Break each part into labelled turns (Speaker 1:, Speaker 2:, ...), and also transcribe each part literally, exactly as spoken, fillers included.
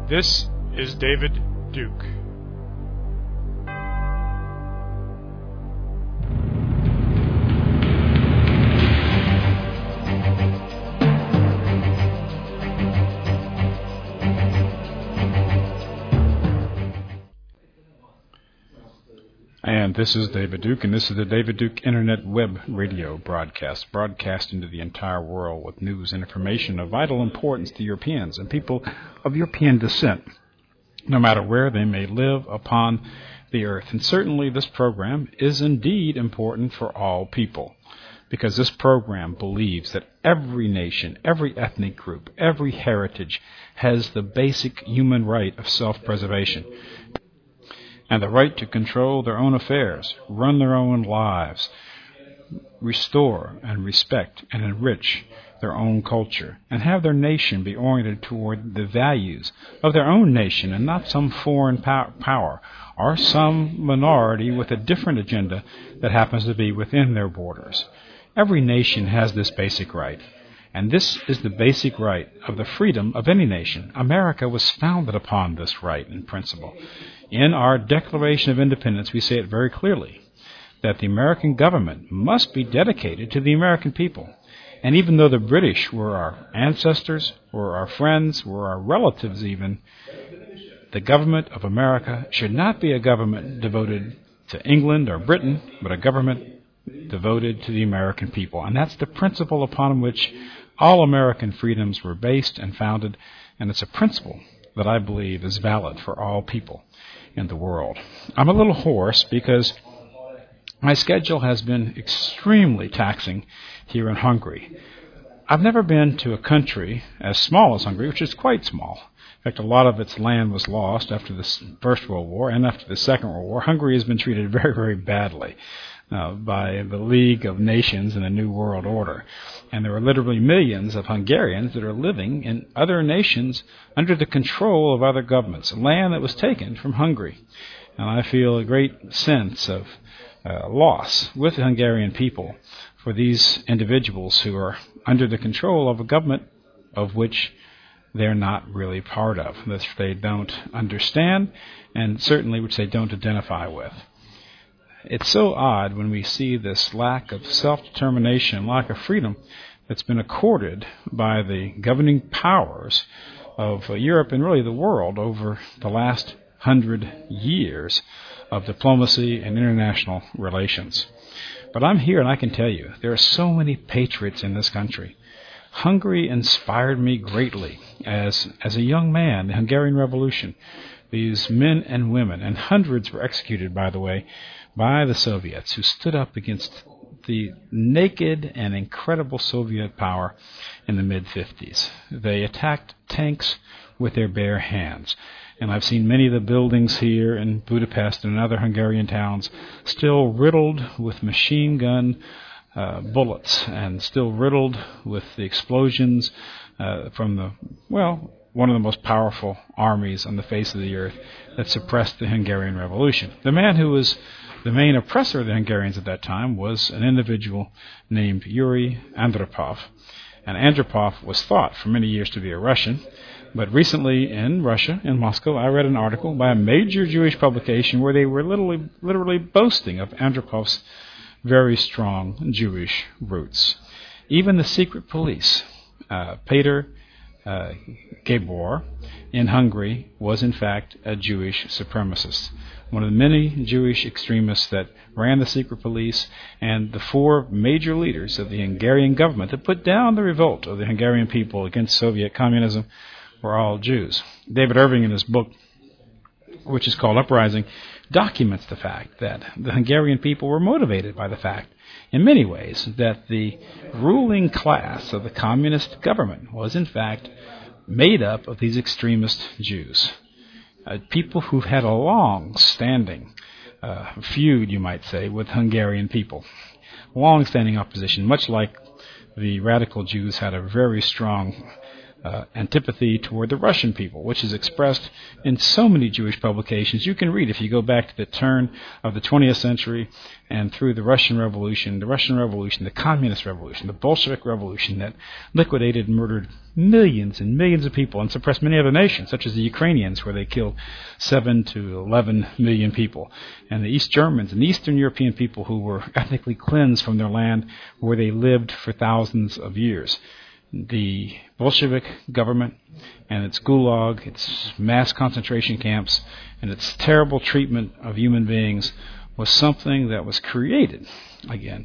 Speaker 1: This is David Duke. And this is David Duke, and this is the David Duke Internet Web Radio broadcast, broadcasting to the entire world with news and information of vital importance to Europeans and people of European descent, no matter where they may live upon the earth. And certainly this program is indeed important for all people, because this program believes that every nation, every ethnic group, every heritage has the basic human right of self-preservation, and the right to control their own affairs, run their own lives, restore and respect and enrich their own culture, and have their nation be oriented toward the values of their own nation and not some foreign pow- power or some minority with a different agenda that happens to be within their borders. Every nation has this basic right. And this is the basic right of the freedom of any nation. America was founded upon this right and principle. In our Declaration of Independence, we say it very clearly, that the American government must be dedicated to the American people. And even though the British were our ancestors, were our friends, were our relatives even, the government of America should not be a government devoted to England or Britain, but a government devoted to the American people. And that's the principle upon which all American freedoms were based and founded, and it's a principle that I believe is valid for all people in the world. I'm a little hoarse because my schedule has been extremely taxing here in Hungary. I've never been to a country as small as Hungary, which is quite small. In fact, a lot of its land was lost after the First World War and after the Second World War. Hungary has been treated very, very badly Uh, by the League of Nations and the New World Order. And there are literally millions of Hungarians that are living in other nations under the control of other governments, land that was taken from Hungary. And I feel a great sense of uh, loss with the Hungarian people for these individuals who are under the control of a government of which they're not really part of, that they don't understand, and certainly which they don't identify with. It's so odd when we see this lack of self-determination, lack of freedom that's been accorded by the governing powers of uh, Europe and really the world over the last hundred years of diplomacy and international relations. But I'm here and I can tell you, there are so many patriots in this country. Hungary inspired me greatly as, as a young man, the Hungarian Revolution. These men and women, and hundreds were executed, by the way, by the Soviets, who stood up against the naked and incredible Soviet power in the mid-fifties. They attacked tanks with their bare hands. And I've seen many of the buildings here in Budapest and other Hungarian towns still riddled with machine gun uh, bullets and still riddled with the explosions uh, from the, well, one of the most powerful armies on the face of the earth that suppressed the Hungarian Revolution. The man who was the main oppressor of the Hungarians at that time was an individual named Yuri Andropov. And Andropov was thought for many years to be a Russian, but recently in Russia, in Moscow, I read an article by a major Jewish publication where they were literally, literally boasting of Andropov's very strong Jewish roots. Even the secret police, uh, Peter Uh, Gabor in Hungary was in fact a Jewish supremacist, one of the many Jewish extremists that ran the secret police, and the four major leaders of the Hungarian government that put down the revolt of the Hungarian people against Soviet communism were all Jews. David Irving, in his book, which is called Uprising, documents the fact that the Hungarian people were motivated by the fact, in many ways, that the ruling class of the communist government was in fact made up of these extremist Jews, uh, people who've had a long-standing uh, feud, you might say, with Hungarian people, long-standing opposition, much like the radical Jews had a very strong uh, antipathy toward the Russian people, which is expressed in so many Jewish publications. You can read, if you go back to the turn of the twentieth century and through the Russian Revolution, the Russian Revolution, the Communist Revolution, the Bolshevik Revolution that liquidated and murdered millions and millions of people and suppressed many other nations, such as the Ukrainians, where they killed seven to eleven million people, and the East Germans and Eastern European people who were ethnically cleansed from their land where they lived for thousands of years. The Bolshevik government and its gulag, its mass concentration camps, and its terrible treatment of human beings was something that was created, again,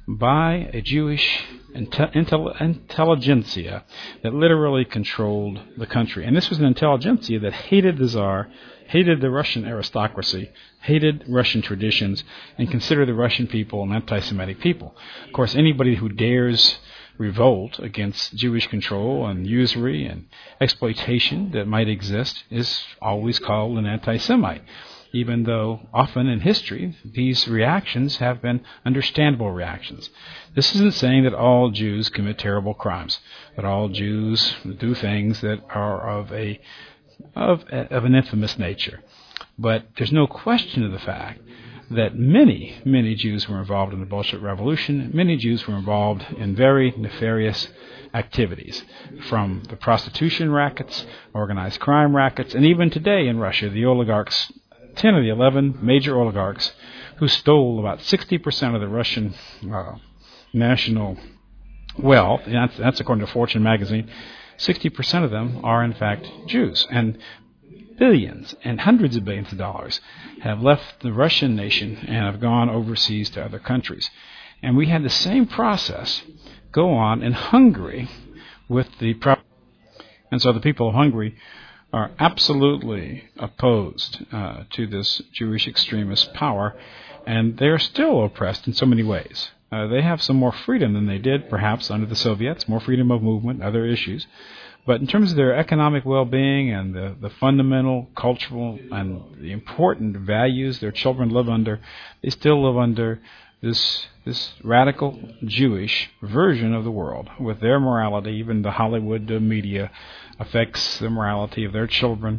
Speaker 1: by a Jewish inte- intel- intelligentsia that literally controlled the country. And this was an intelligentsia that hated the Tsar, hated the Russian aristocracy, hated Russian traditions, and considered the Russian people an anti-Semitic people. Of course, anybody who dares revolt against Jewish control and usury and exploitation that might exist is always called an anti-Semite, even though often in history these reactions have been understandable reactions. This isn't saying that all Jews commit terrible crimes, that all Jews do things that are of a of, of an infamous nature. But there's no question of the fact that many, many Jews were involved in the Bolshevik Revolution. Many Jews were involved in very nefarious activities, from the prostitution rackets, organized crime rackets, and even today in Russia, the oligarchs, ten of the eleven major oligarchs, who stole about sixty percent of the Russian uh, national wealth, and that's, that's according to Fortune magazine, sixty percent of them are in fact Jews. And billions and hundreds of billions of dollars have left the Russian nation and have gone overseas to other countries. And we had the same process go on in Hungary with the... Pro- and so the people of Hungary are absolutely opposed uh, to this Jewish extremist power, and they're still oppressed in so many ways. Uh, they have some more freedom than they did, perhaps, under the Soviets, more freedom of movement, other issues. But in terms of their economic well-being and the, the fundamental cultural and the important values their children live under, they still live under this this radical Jewish version of the world with their morality. Even the Hollywood media affects the morality of their children.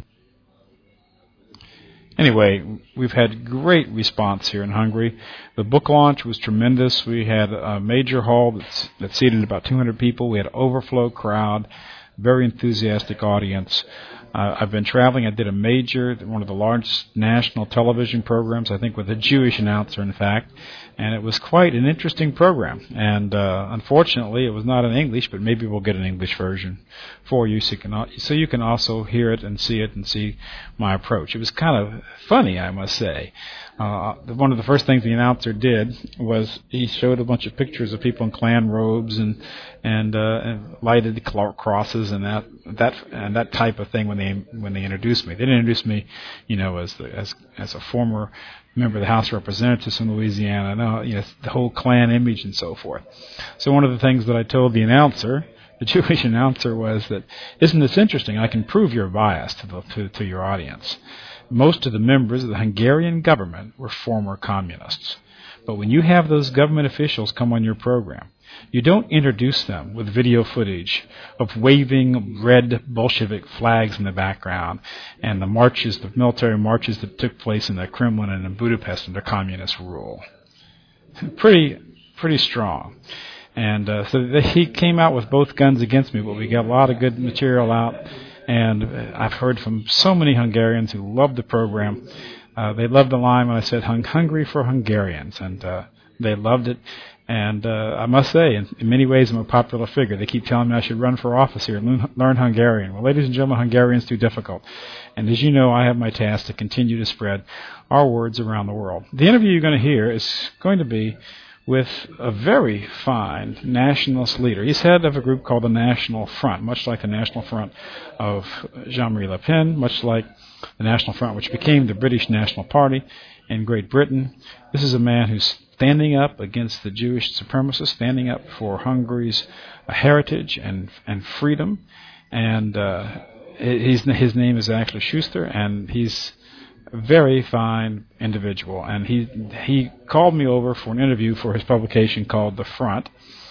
Speaker 1: Anyway, we've had great response here in Hungary. The book launch was tremendous. We had a major hall that's, that seated about two hundred people. We had an overflow crowd. Very enthusiastic audience. Uh, I've been traveling. I did a major, one of the largest national television programs, I think with a Jewish announcer, in fact, and it was quite an interesting program. And uh, unfortunately, it was not in English, but maybe we'll get an English version for you so you can, so you can also hear it and see it and see my approach. It was kind of funny, I must say. Uh, one of the first things the announcer did was he showed a bunch of pictures of people in Klan robes and and, uh, and lighted crosses and that that and that type of thing when they when they introduced me. They didn't introduce me, you know, as the, as as a former member of the House of Representatives from Louisiana. No, you know, the whole Klan image and so forth. So one of the things that I told the announcer, the Jewish announcer, was that, isn't this interesting? I can prove your bias to the to, to your audience. Most of the members of the Hungarian government were former communists. But when you have those government officials come on your program, you don't introduce them with video footage of waving red Bolshevik flags in the background and the marches, the military marches that took place in the Kremlin and in Budapest under communist rule. Pretty, pretty strong. And uh, so they, he came out with both guns against me, but we got a lot of good material out. And I've heard from so many Hungarians who loved the program. Uh, they loved the line when I said, "Hung- Hungary for Hungarians," and uh, they loved it. And uh, I must say, in, in many ways, I'm a popular figure. They keep telling me I should run for office here and learn, learn Hungarian. Well, ladies and gentlemen, Hungarian's too difficult. And as you know, I have my task to continue to spread our words around the world. The interview you're going to hear is going to be with a very fine nationalist leader. He's head of a group called the National Front, much like the National Front of Jean-Marie Le Pen, much like the National Front, which became the British National Party in Great Britain. This is a man who's standing up against the Jewish supremacists, standing up for Hungary's heritage and and freedom. And uh, his, his name is actually Schuster, and he's a very fine individual. And he he called me over for an interview for his publication called The Front.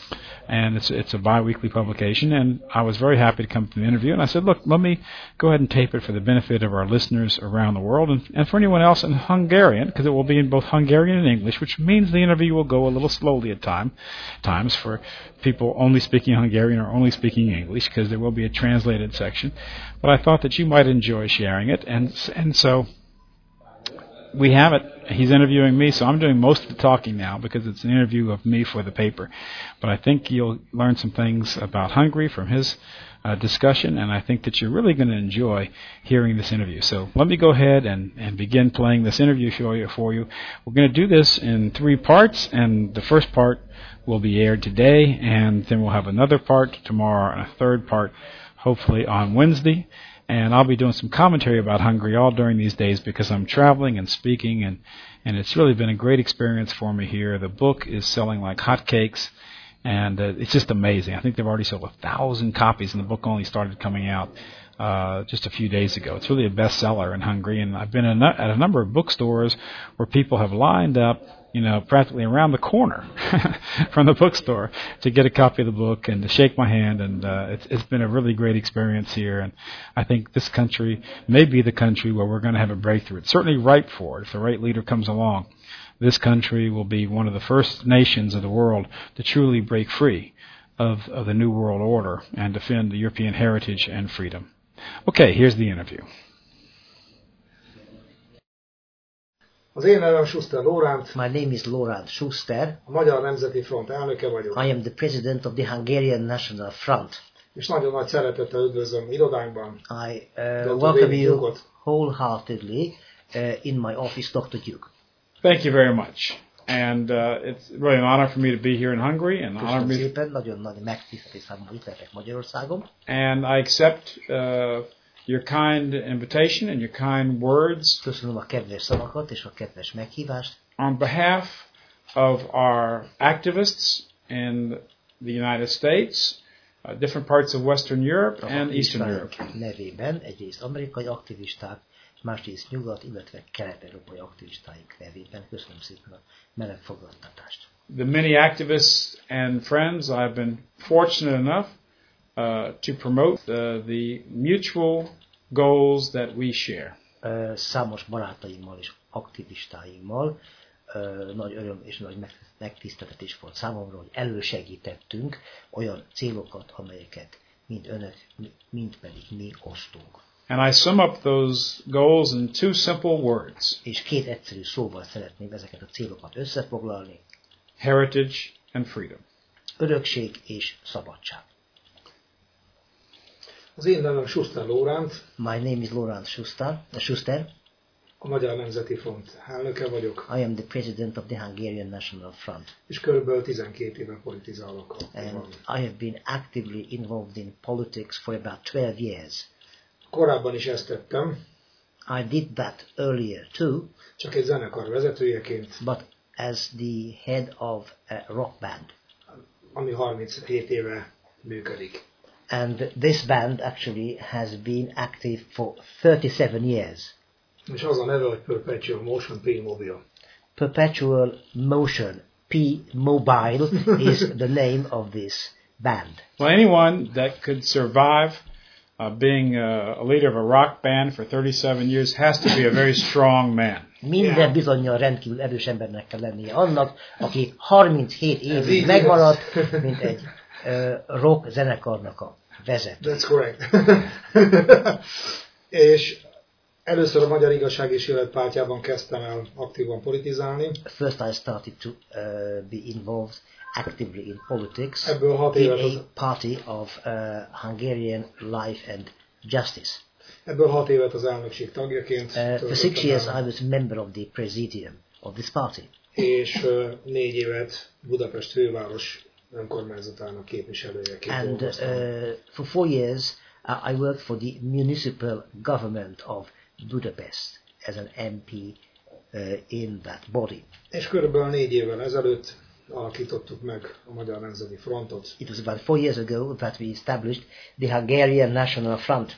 Speaker 1: And it's it's a bi-weekly publication, and I was very happy to come to the interview. And I said, look, let me go ahead and tape it for the benefit of our listeners around the world, and, and for anyone else in Hungarian, because it will be in both Hungarian and English, which means the interview will go a little slowly at time, times for people only speaking Hungarian or only speaking English, because there will be a translated section. But I thought that you might enjoy sharing it, and and so we have it. He's interviewing me, so I'm doing most of the talking now because it's an interview of me for the paper. But I think you'll learn some things about Hungary from his uh, discussion, and I think that you're really going to enjoy hearing this interview. So let me go ahead and, and begin playing this interview for you, for you. We're going to do this in three parts, and the first part will be aired today, and then we'll have another part tomorrow and a third part hopefully on Wednesday. And I'll be doing some commentary about Hungary all during these days because I'm traveling and speaking, and, and it's really been a great experience for me here. The book is selling like hotcakes, and uh, it's just amazing. I think they've already sold a thousand copies, and the book only started coming out uh, just a few days ago. It's really a bestseller in Hungary, and I've been at a number of bookstores where people have lined up, you know, practically around the corner from the bookstore to get a copy of the book and to shake my hand. And uh, it's, it's been a really great experience here. And I think this country may be the country where we're going to have a breakthrough. It's certainly ripe for it if the right leader comes along. This country will be one of the first nations of the world to truly break free of, of the New World Order and defend the European heritage and freedom. Okay, here's the interview.
Speaker 2: Az én nevem Schuster Lóránt.
Speaker 3: My name is Lóránt Schuster.
Speaker 2: A Magyar Nemzeti Front elnöke vagyok.
Speaker 3: I am the president of the Hungarian National Front.
Speaker 2: És nagyon nagy szeretettel üdvözlöm irodánkban.
Speaker 3: I uh, welcome you wholeheartedly uh, in my office, Doctor Duke.
Speaker 1: Thank you very much. And uh, it's really an honor for me to be here in Hungary. And
Speaker 3: Köszönöm szépen, nagyon nagy megtiszteltetés számomra itt lehetek Magyarországon.
Speaker 1: And I accept uh, your kind invitation and your kind words.
Speaker 3: Köszönöm a kedves szavakat és a kedves meghívást.
Speaker 1: On behalf of our activists in the United States, uh, different parts of Western Europe and Eastern Europe.
Speaker 3: Nevében egyrészt amerikai aktivisták, másrészt nyugat, illetve kelet-európai aktivistáink nevében köszönöm szépen a meleg fogadtatást.
Speaker 1: The many activists and friends I've been fortunate enough Uh, to promote uh, the mutual goals that we share.
Speaker 3: Uh, számos barátaimmal és aktivistáimmal uh, nagy öröm és nagy megtiszteltetés volt számomra, hogy elősegítettünk olyan célokat, amelyeket mind önök, mind pedig mi osztunk.
Speaker 1: And I sum up those goals in two simple words.
Speaker 3: És két egyszerű szóval szeretném ezeket a célokat összefoglalni.
Speaker 1: Heritage and freedom.
Speaker 3: Örökség és szabadság.
Speaker 2: Az én nevem Schuster Lóránt.
Speaker 3: My name is Lóránt Schuster. Schuster.
Speaker 2: A Magyar Nemzeti Front elnöke vagyok.
Speaker 3: I am the president of the Hungarian National Front.
Speaker 2: És körülbelül tizenkét éve politizálok.
Speaker 3: And I have been actively involved in politics for about twelve years.
Speaker 2: Korábban is ezt tettem.
Speaker 3: I did that earlier too.
Speaker 2: Csak egy zenekar vezetőjeként.
Speaker 3: But as the head of a rock band.
Speaker 2: Ami harminchét éve működik.
Speaker 3: And this band actually has been active for thirty-seven years.
Speaker 2: És az a neve, hogy Perpetual Motion P Mobile.
Speaker 3: Perpetual Motion P Mobile is the name of this band.
Speaker 1: Well, anyone that could survive uh, being a, a leader of a rock band for thirty-seven years has to be a very strong man.
Speaker 3: Minden yeah. bizonnyal rendkívül erős embernek kell lennie annak, aki harminchét évig megmaradt, mint egy uh, rock zenekarnak a vezető.
Speaker 2: That's correct. És először a Magyar Igazság és Élet pártjában kezdtem el aktívan politizálni.
Speaker 3: First I started to uh, be involved actively in politics
Speaker 2: Ebből hat
Speaker 3: in
Speaker 2: évet
Speaker 3: a
Speaker 2: az...
Speaker 3: party of uh, Hungarian Life and Justice.
Speaker 2: Ebből hat évet az elnökség tagjaként.
Speaker 3: Uh, for six years I was a member of the presidium of this party.
Speaker 2: És uh, négy évet Budapest főváros önkormányzatának képviselőjeként
Speaker 3: And uh, for four years uh, I worked for the municipal government of Budapest as an M P uh, in that body.
Speaker 2: És körülbelül négy évvel ezelőtt alakítottuk meg a Magyar Nemzeti Frontot.
Speaker 3: It was about four years ago that we established the Hungarian National Front.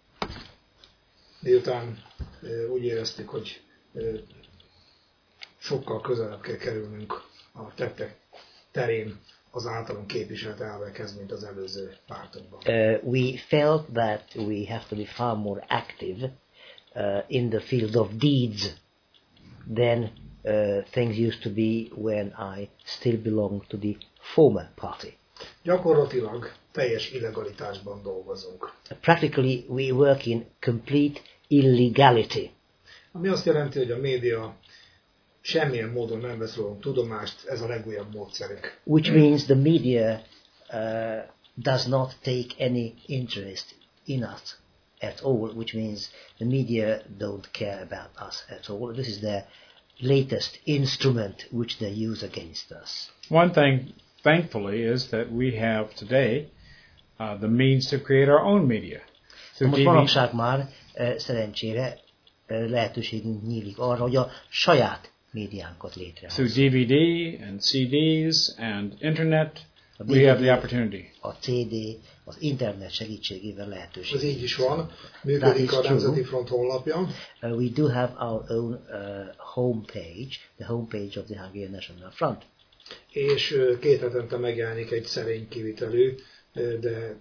Speaker 2: Miután uh, úgy éreztük, hogy uh, sokkal közelebb kell kerülnünk a tettek terén az általunk képviselt elvekhez, mint az előző pártokban.
Speaker 3: Uh, we felt that we have to be far more active uh, in the field of deeds than uh, things used to be when I still belonged to the former party.
Speaker 2: Gyakorlatilag teljes illegalitásban dolgozunk.
Speaker 3: Practically we work in complete illegality.
Speaker 2: Ami azt jelenti, hogy a média semmilyen módon nem vesz rólunk tudomást, ez a legújabb módszerük.
Speaker 3: Which means the media uh, does not take any interest in us at all, which means the media don't care about us at all. This is their latest instrument which they use against us.
Speaker 1: One thing, thankfully, is that we have today uh, the means to create our own media.
Speaker 3: Most manapság már uh, szerencsére uh, lehetőségünk nyílik arra, hogy a saját médiánkat létrehozzuk.
Speaker 1: Through D V D and C Ds and internet, we have the opportunity.
Speaker 3: A C D, az internet segítségével lehetőség.
Speaker 2: Ez így is van. Működik a Nemzeti Front honlapja.
Speaker 3: Uh, we do have our own uh, homepage, the homepage of the Hungarian National Front.
Speaker 2: És uh, két hetente megjelenik egy szerény kivitelű, uh, de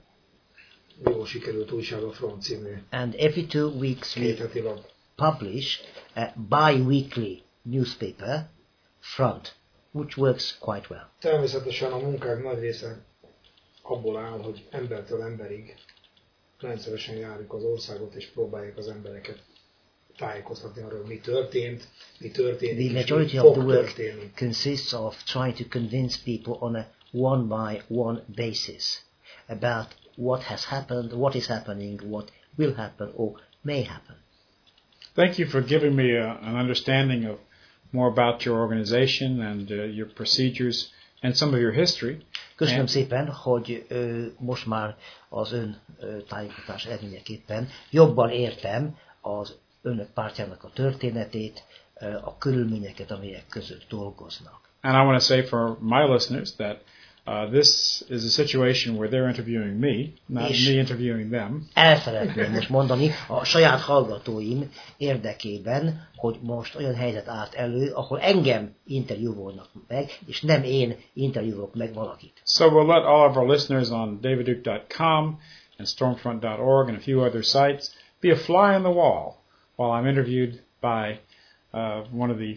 Speaker 2: jól sikerült újság, a Front című.
Speaker 3: And every two weeks we publish a bi-weekly newspaper, Front, which works quite well.
Speaker 2: Természetesen a munkák nagy része abból áll, hogy embertől emberig rendszeresen járjuk az országot, és próbáljuk az embereket tájékoztatni arról, mi történt, mi történik,
Speaker 3: The majority of the work consists of trying to convince people on a one-by-one basis about what has happened, what is happening, what will happen, or may happen.
Speaker 1: Thank you for giving me a, an understanding of more about your organization and uh, your procedures and some of your history.
Speaker 3: Köszönöm and szépen, hogy ö, most már az ön ö, tájékoztatás eredményeképpen jobban értem az önök pártjának a történetét, ö, a körülményeket, amelyek között dolgoznak.
Speaker 1: And I want to say for my listeners that Uh, this is a situation where they're interviewing me, not
Speaker 3: és
Speaker 1: me interviewing them.
Speaker 3: El szeretném most mondani a saját hallgatóim érdekében, hogy most olyan helyzet állt elő, ahol engem interjúvolnak meg, és nem én interjúvolok meg valakit.
Speaker 1: So we'll let all of our listeners on david duke dot com and stormfront dot org and a few other sites be a fly on the wall while I'm interviewed by uh, one of the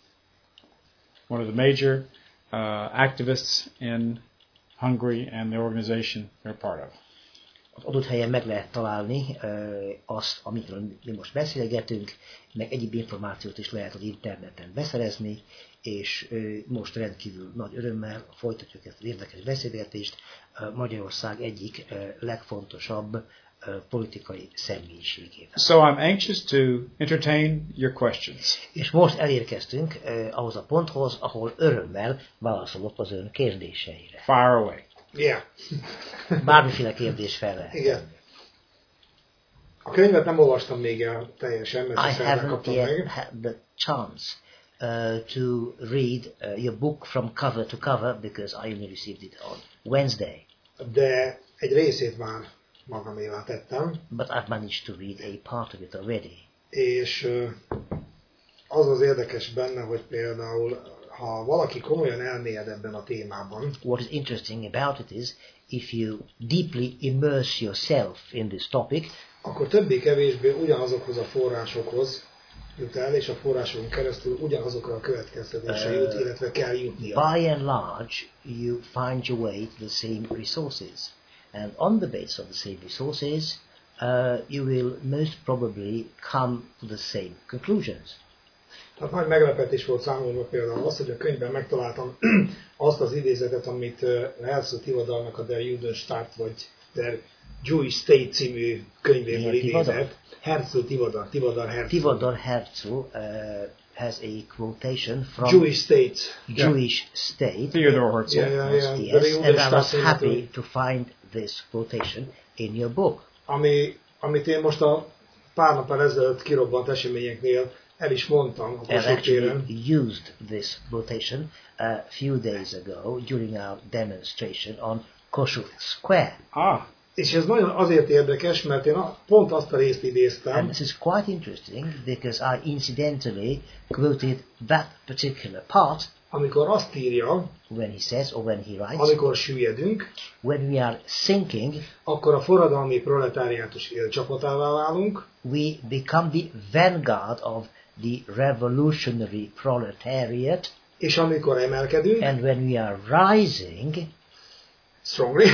Speaker 1: one of the major Uh, activists in Hungary and the organization they're part of.
Speaker 3: Az adott helyen meg lehet találni uh, azt, amiről mi most beszélgetünk, meg egyéb információt is lehet az interneten beszerezni, és uh, most rendkívül nagy örömmel folytatjuk ezt az érdekes beszélgetést uh, Magyarország egyik uh, legfontosabb Uh, politikai személyiségével.
Speaker 1: So I'm anxious to entertain your questions.
Speaker 3: És most elérkeztünk uh, ahhoz a ponthoz, ahol örömmel válaszolok az ön kérdéseire.
Speaker 1: Fire away.
Speaker 2: Yeah.
Speaker 3: Bármiféle kérdés fel lehet.
Speaker 2: Igen. A könyvet nem olvastam még el teljesen, mert
Speaker 3: I haven't yet had the chance uh, to read uh, your book from cover to cover because I only received it on Wednesday.
Speaker 2: De egy részét már magamévá tettem.
Speaker 3: But I've managed to read a part of it already.
Speaker 2: És az az érdekes benne, hogy például, ha valaki komolyan elmélyed ebben a témában,
Speaker 3: what is interesting about it is, if you deeply immerse yourself in this topic,
Speaker 2: akkor többé-kevésbé ugyanazokhoz a forrásokhoz jut el, és a forrásokon keresztül ugyanazokra a következtetésre jut, uh, illetve kell jutnia.
Speaker 3: By and large, you find your way to the same resources. And on the basis of the same resources, uh, you will most probably come to the same conclusions.
Speaker 2: Tehát nagy meglepetés volt számomra például az, hogy a könyvben megtaláltam azt az idézetet, amit Herzl Tivadar-nak a Der Judenstaat vagy Der Jewish State című könyvéből idézett. Herzl Tivadar, Tivadar Herzl.
Speaker 3: Tivadar Herzl uh, has a quotation from
Speaker 2: Jewish State.
Speaker 3: Jewish
Speaker 1: yeah.
Speaker 3: State.
Speaker 1: Theodore Herzl.
Speaker 2: Yeah, yeah, yeah.
Speaker 3: Yes, and I was happy to find this quotation in your book.
Speaker 2: Ami, amit én most a pár nappal ezelőtt kirobbant eseményeknél el is mondtam a Kossuth téren.
Speaker 3: I used this quotation a few days ago during our demonstration on Kossuth Square.
Speaker 1: Ah.
Speaker 2: És ez nagyon azért érdekes, mert én pont azt a részt idéztem.
Speaker 3: And this is quite interesting because I incidentally quoted that particular part
Speaker 2: amikor azt írja,
Speaker 3: when he says or when he writes,
Speaker 2: amikor süllyedünk,
Speaker 3: when we are sinking,
Speaker 2: akkor a forradalmi proletáriátus élcsapatává válunk,
Speaker 3: we become the vanguard of the revolutionary proletariat,
Speaker 2: és amikor emelkedünk,
Speaker 3: and when we are rising,
Speaker 2: strongly,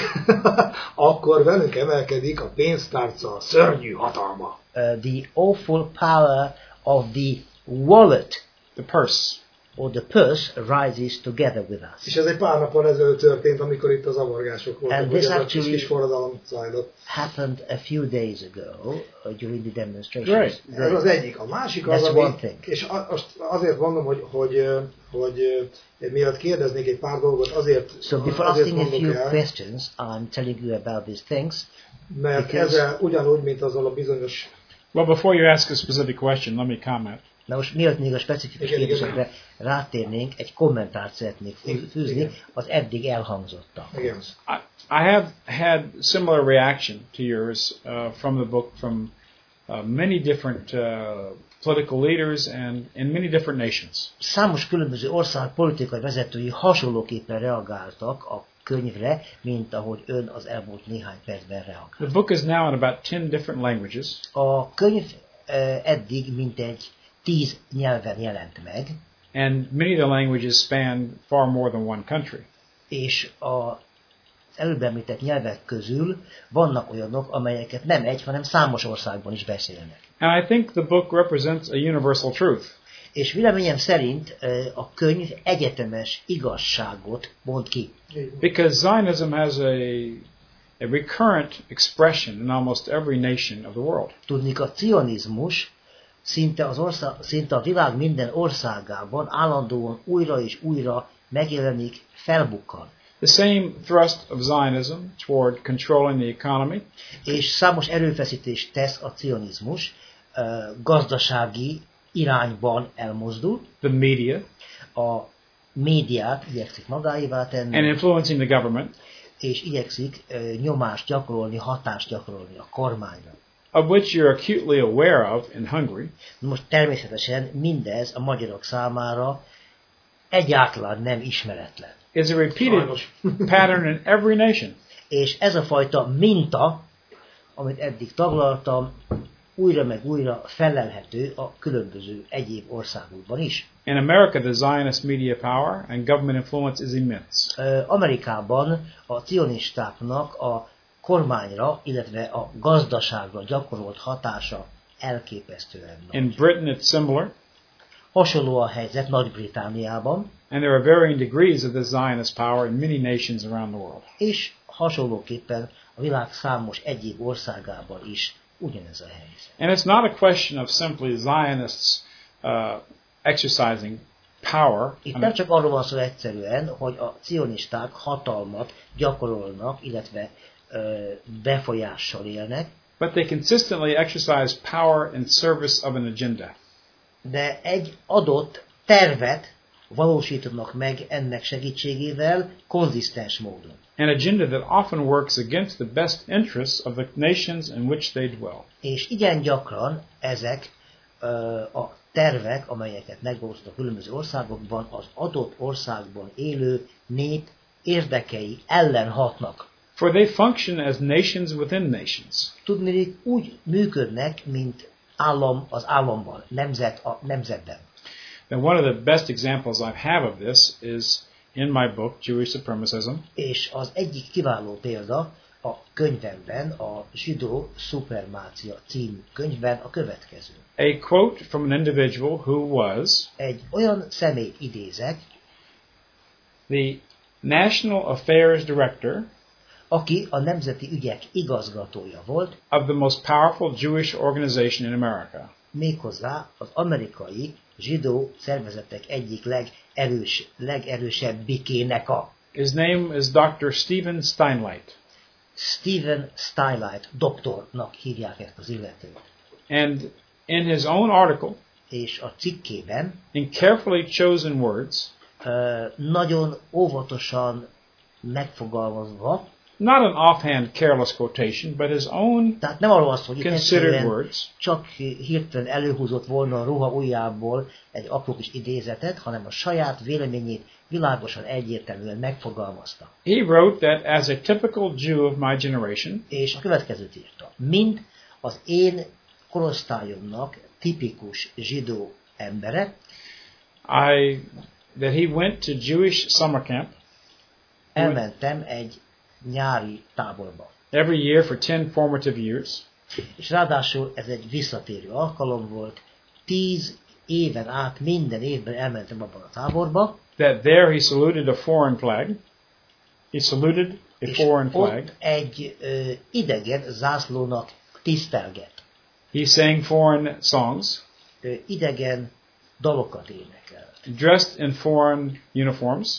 Speaker 2: akkor velünk emelkedik a pénztárca szörnyű hatalma.
Speaker 3: uh, the awful power of the wallet,
Speaker 1: The purse.
Speaker 3: or the purse, rises together with us.
Speaker 2: És ez egy pár nappal ezelőtt történt, amikor itt az avargások voltak,
Speaker 3: And
Speaker 2: hogy
Speaker 3: this
Speaker 2: ez a kis,
Speaker 3: actually-
Speaker 2: kis forradalom zajlott.
Speaker 3: Happened a few days ago uh, during the demonstrations.
Speaker 1: Right.
Speaker 2: Ez az egyik. A másik az,
Speaker 3: That's
Speaker 2: ami,
Speaker 3: one thing.
Speaker 2: és a- azt azért mondom, hogy, hogy, hogy, hogy miatt kérdeznék egy pár dolgot, azért,
Speaker 3: So before
Speaker 2: azért
Speaker 3: asking a
Speaker 2: mondok
Speaker 3: few
Speaker 2: el,
Speaker 3: questions, I'm telling you about these things,
Speaker 2: mert
Speaker 3: because-
Speaker 2: ezzel ugyanúgy, mint azzal a bizonyos,
Speaker 1: Well, before you ask a specific question, let me comment.
Speaker 3: na most mielőtt még a specifikus
Speaker 2: Igen, igen.
Speaker 3: kérdésekre rátérnénk, egy kommentárt szeretnék fű-
Speaker 2: Igen,
Speaker 3: fűzni
Speaker 2: igen.
Speaker 3: az eddig elhangzottak.
Speaker 2: igen.
Speaker 1: I, I have had similar reaction to yours uh, from the book from uh, many different uh, political leaders and in many different nations.
Speaker 3: Számos különböző ország politikai vezetői hasonlóképpen reagáltak a könyvre, mint ahogy ön az elmúlt néhány percben reagált.
Speaker 1: The book is now in about ten different languages,
Speaker 3: A könyv eh, eddig mintegy tíz nyelven jelent meg,
Speaker 1: and many of the languages span far more than one country.
Speaker 3: és a előbb említett nyelvek közül vannak olyanok, amelyeket nem egy, hanem számos országban is beszélnek.
Speaker 1: And I think the book represents a universal truth.
Speaker 3: És véleményem szerint eh, a könyv egyetemes igazságot mond ki.
Speaker 2: Így van.
Speaker 1: Because Zionism has a, a recurrent expression in almost every nation of the world.
Speaker 3: Tudnik, a cionizmus szinte, az ország, szinte a világ minden országában állandóan újra és újra megjelenik, felbukkan.
Speaker 1: The same thrust of Zionism toward controlling the economy
Speaker 3: És számos erőfeszítést tesz a cionizmus, eh, gazdasági irányban elmozdul,
Speaker 1: the media,
Speaker 3: a médiát igyekszik magáévá tenni,
Speaker 1: and influencing the government,
Speaker 3: és igyekszik ö, nyomást gyakorolni, hatást gyakorolni a kormányra.
Speaker 1: of which you're acutely aware of in Hungary,
Speaker 3: Most természetesen mindez a magyarok számára egyáltalán nem ismeretlen.
Speaker 1: is a repeated
Speaker 2: Sajnos.
Speaker 1: pattern in every nation.
Speaker 3: És ez a fajta minta, amit eddig taglaltam, újra meg újra felelhető a különböző egyéb országokban is.
Speaker 1: In America, the Zionist media power and government influence is immense.
Speaker 3: Ö, Amerikában a cionistáknak a kormányra, illetve a gazdaságra gyakorolt hatása elképesztően nagy.
Speaker 1: In Britain, it's similar,
Speaker 3: Hasonló a helyzet Nagy-Britanniában,
Speaker 1: and there are varying degrees of the Zionist power in many nations around the world.
Speaker 3: és hasonlóképpen a világ számos egyéb országában is ugyanez a helyzet.
Speaker 1: And it's not a question of simply Zionists uh, exercising power.
Speaker 3: Itt
Speaker 1: on
Speaker 3: nem
Speaker 1: a-
Speaker 3: csak arról van szó egyszerűen, hogy a cionisták hatalmat gyakorolnak, illetve ö, befolyással élnek,
Speaker 1: but they consistently exercise power in service of an agenda.
Speaker 3: de egy adott tervet valósítanak meg ennek segítségével konzisztens módon.
Speaker 1: An agenda that often works against the best interests of the nations in which they dwell.
Speaker 3: És igen gyakran ezek ö, a tervek, amelyeket megvalósítanak a különböző országokban, az adott országban élő nép érdekei ellen hatnak.
Speaker 1: For they function as nations within nations.
Speaker 3: Tudniillik úgy működnek, mint állam az államban, nemzet a nemzetben.
Speaker 1: And one of the best examples I have of this is in my book, Jewish Supremacism.
Speaker 3: És az egyik kiváló példa a könyvemben, a Zsidó Szupremacia című könyvben a következő.
Speaker 1: A quote from an individual who was
Speaker 3: Egy olyan személyt idézek,
Speaker 1: the National Affairs Director
Speaker 3: aki a nemzeti ügyek igazgatója volt,
Speaker 1: of the most powerful Jewish organization in America.
Speaker 3: méghozzá az amerikai zsidó szervezetek egyik legerős, legerősebbikének a
Speaker 1: His name is Doctor Stephen Steinlight.
Speaker 3: Stephen Steinlight doktornak hívják ezt az illetőt.
Speaker 1: And in his own article,
Speaker 3: És a cikkében
Speaker 1: in carefully chosen words,
Speaker 3: ö, nagyon óvatosan megfogalmazva,
Speaker 1: not an offhand careless quotation, but his own
Speaker 3: Tehát nem arról az, hogy itt
Speaker 1: considered
Speaker 3: egyszerűen
Speaker 1: words.
Speaker 3: csak hirtelen előhúzott volna a ruha ujjából egy apró kis idézetet, hanem a saját véleményét világosan, egyértelműen megfogalmazta.
Speaker 1: He wrote that as a typical Jew of my generation,
Speaker 3: És a következőt írta. Mind az én korosztályomnak tipikus zsidó embere,
Speaker 1: I that he went to Jewish summer camp
Speaker 3: elmentem egy nyári táborba.
Speaker 1: every year for ten formative years.
Speaker 3: És ráadásul ez egy visszatérő alkalom volt. Tíz éven át minden évben elmentem abban a táborba,
Speaker 1: That there he saluted a foreign flag. He saluted a
Speaker 3: és
Speaker 1: foreign flag.
Speaker 3: ott egy ö, idegen zászlónak tisztelget.
Speaker 1: He sang foreign songs,
Speaker 3: Ö, idegen dalokat énekel.
Speaker 1: dressed in foreign uniforms,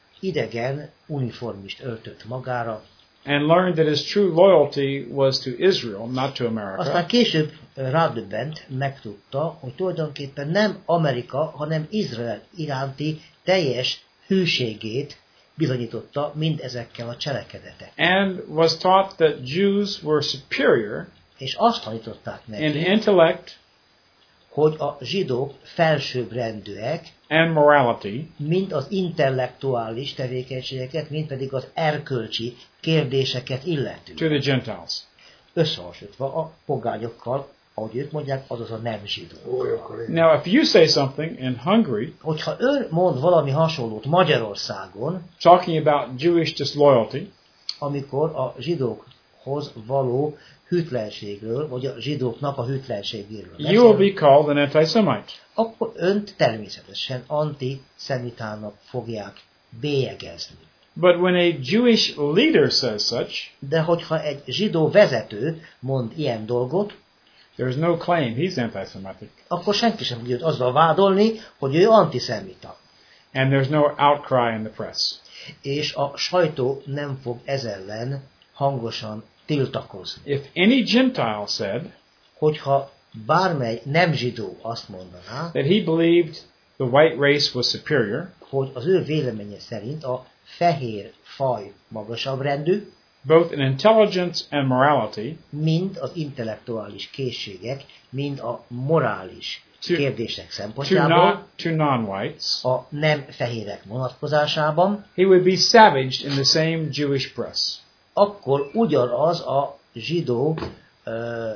Speaker 3: Idegen uniformist öltött magára.
Speaker 1: and learned that his true loyalty was to Israel, not to America.
Speaker 3: Aztán később ö, rádöbbent, megtudta, hogy tulajdonképpen nem Amerika, hanem Izrael iránti teljes hűségét bizonyította mindezekkel a cselekedetekkel.
Speaker 1: And was taught that Jews were superior
Speaker 3: És azt tanították
Speaker 1: in
Speaker 3: neki,
Speaker 1: intellect
Speaker 3: hogy a zsidók felsőbbrendűek,
Speaker 1: and morality,
Speaker 3: mind az intellektuális tevékenységeket, mind pedig az erkölcsi kérdéseket
Speaker 1: to
Speaker 3: illetően.
Speaker 1: the Gentiles.
Speaker 3: Összehasonlítva a pogányokkal, ahogy ők mondják, azaz a nem zsidó.
Speaker 2: Olyankor én.
Speaker 1: Now, if you say something in Hungary,
Speaker 3: Hogyha ő mond valami hasonlót Magyarországon,
Speaker 1: talking about Jewish disloyalty,
Speaker 3: amikor a zsidókhoz való hűtlenségről, vagy a zsidóknak a hűtlenségéről
Speaker 1: you will
Speaker 3: beszél,
Speaker 1: be called an anti-Semite.
Speaker 3: akkor önt természetesen antiszemitának fogják bélyegezni.
Speaker 1: But when a Jewish leader says such,
Speaker 3: De hogyha egy zsidó vezető mond ilyen dolgot,
Speaker 1: there's no claim he's anti-Semitic.
Speaker 3: akkor senki sem tudja őt azzal vádolni, hogy ő antiszemita.
Speaker 1: And there's no outcry in the press.
Speaker 3: És a sajtó nem fog ez ellen hangosan tiltakozni.
Speaker 1: If any Gentile said
Speaker 3: Hogyha bármely nem zsidó azt mondaná,
Speaker 1: that he believed the white race was superior,
Speaker 3: hogy az ő véleménye szerint a fehér faj magasabb rendű,
Speaker 1: both in intelligence and morality,
Speaker 3: mind az intellektuális készségek, mind a morális
Speaker 1: To-
Speaker 3: kérdések
Speaker 1: to,
Speaker 3: szempontjából,
Speaker 1: non, to non-whites,
Speaker 3: a nem fehérek vonatkozásában,
Speaker 1: he would be savaged in the same Jewish press.
Speaker 3: akkor ugyanaz a zsidó ö,